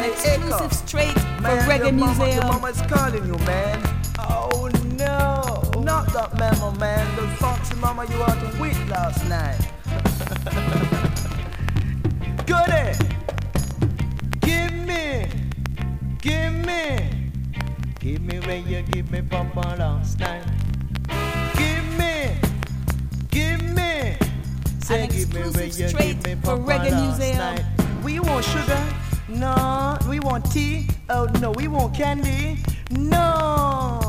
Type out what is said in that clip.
exclusive straight for Man, Reggae your Museum. mama's calling you, man. Oh no. Not that memo, man. The foxy mama you out to wheat last night. Goody. Give me where you give me papa last night. Give me. Say An give me where exclusive you straight give me for papa Reggae last Museum. night. We want sugar? No. We want tea? Oh no, we want candy? No.